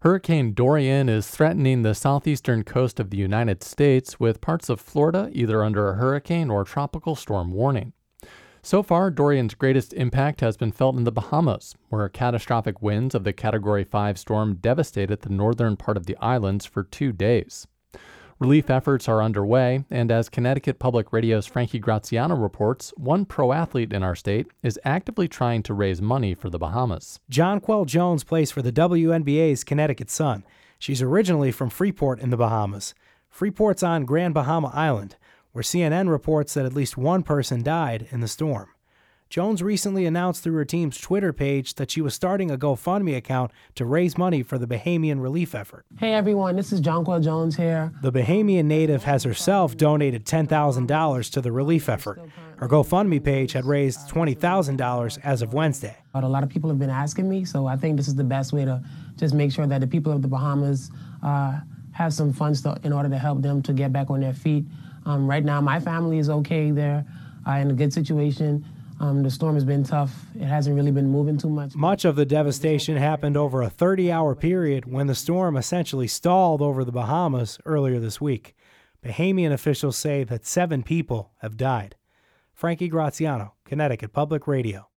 Hurricane Dorian is threatening the southeastern coast of the United States, with parts of Florida either under a hurricane or tropical storm warning. So far, Dorian's greatest impact has been felt in the Bahamas, where catastrophic winds of the Category 5 storm devastated the northern part of the islands for 2 days. Relief efforts are underway, and as Connecticut Public Radio's Frankie Graziano reports, one pro athlete in our state is actively trying to raise money for the Bahamas. Jonquel Jones plays for the WNBA's Connecticut Sun. She's originally from Freeport in the Bahamas. Freeport's on Grand Bahama Island, where CNN reports that at least one person died in the storm. Jones recently announced through her team's Twitter page that she was starting a GoFundMe account to raise money for the Bahamian relief effort. Hey everyone, this is Jonquel Jones here. The Bahamian native has herself donated $10,000 to the relief effort. Her GoFundMe page had raised $20,000 as of Wednesday. A lot of people have been asking me, so I think this is the best way to just make sure that the people of the Bahamas have some funds in order to help them to get back on their feet. Right now, my family is okay. They're in a good situation. The storm has been tough. It hasn't really been moving too much. Much of the devastation happened over a 30-hour period when the storm essentially stalled over the Bahamas earlier this week. Bahamian officials say that 7 people have died. Frankie Graziano, Connecticut Public Radio.